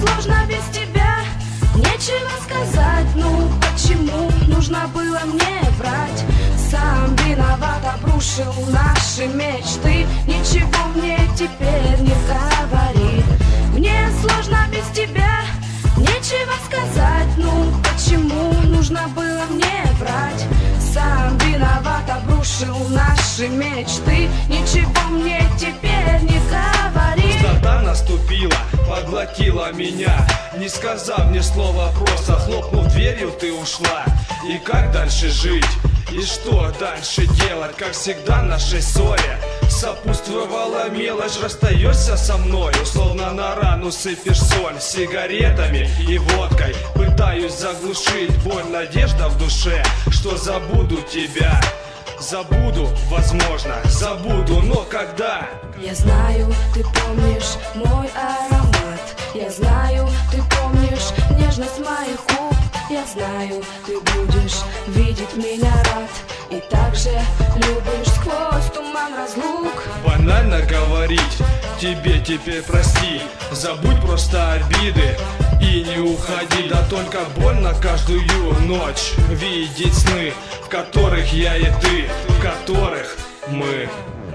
сложно без тебя, нечего сказать. Ну почему нужно было мне врать? Сам виноват, обрушил наши мечты. Ничего мне теперь не говори. Мне сложно без тебя, нечего сказать. Ну почему нужно было мне врать? Сам виноват, обрушил наши мечты. Ничего мне теперь не говори. Пустота наступила, поглотила меня, не сказав ни слова, просто хлопнув дверью, ты ушла. И как дальше жить? И что дальше делать? Как всегда нашей ссоре сопутствовала мелочь. Расстаешься со мною, словно на рану сыпешь соль. Сигаретами и водкой пытаюсь заглушить боль, надежда в душе, что забуду тебя. Забуду, возможно, забуду, но когда? Я знаю, ты помнишь мой аромат. Я знаю, ты помнишь нежность моих губ. Я знаю, ты будешь видеть меня рад. И также любишь сквозь туман разлук. Банально говорить тебе теперь прости. Забудь просто обиды и не уходи. Да только больно каждую ночь видеть сны, в которых я и ты, в которых мы.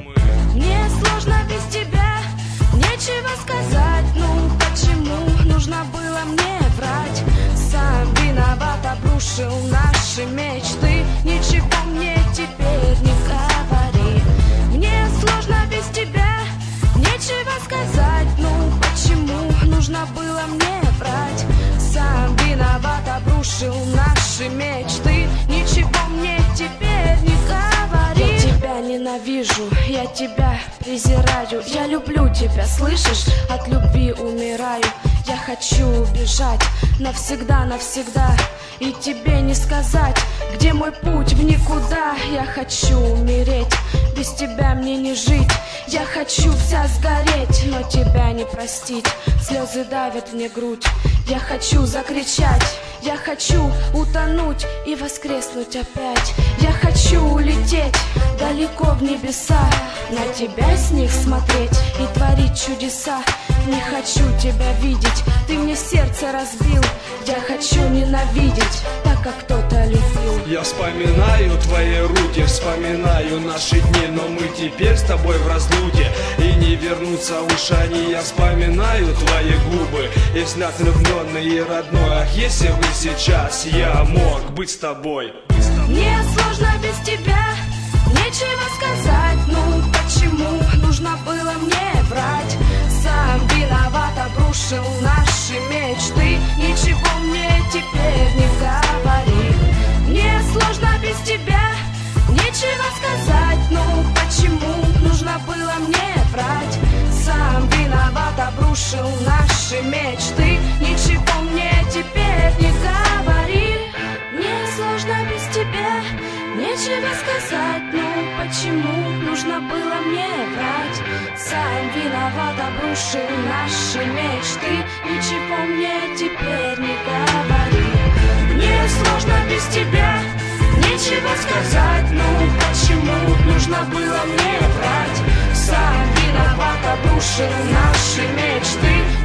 Мне сложно без тебя, нечего сказать. Ну почему нужно было мне врать? Сам виноват, обрушил наши мечты. Ничего мне теперь не говори. Мне сложно без тебя, нечего сказать. Ну почему нужно было мне врать? Сам виноват, обрушил наши мечты. Ничего мне теперь не говори. Я тебя ненавижу, я тебя презираю. Я люблю тебя, слышишь? От любви умираю. Я хочу убежать навсегда, навсегда. И тебе не сказать, где мой путь в никуда. Я хочу умереть, без тебя мне не жить. Я хочу вся сгореть, но тебя не простить. Слезы давят мне грудь. Я хочу закричать, я хочу утонуть и воскреснуть опять. Я хочу улететь далеко в небеса, на тебя с них смотреть и творить чудеса. Не хочу тебя видеть, ты мне сердце разбил. Я хочу ненавидеть, так как кто-то любил. Я вспоминаю твои руки, вспоминаю наши дни, но мы теперь с тобой в разлуке, и не вернутся уж они. Я вспоминаю твои губы и взгляд влюбленный и родной. Ах, если бы сейчас я мог быть с тобой. Мне сложно без тебя, нечего сказать. Ну почему нужно было мне врать? Сам виноват, обрушил наши мечты. Ничего мне теперь не говори. Мне сложно без тебя, нечего сказать. Ну почему нужно было мне врать? Сам виноват, обрушил наши мечты. Ничего мне теперь не говори. Мне сложно без тебя, нечего сказать. Ну почему нужно было мне врать? Сам виноват, обрушил наши мечты. Ничего мне теперь не говори. Мне сложно без тебя, нечего сказать. Ну почему нужно было мне врать? Сам виноват, обрушил наши мечты.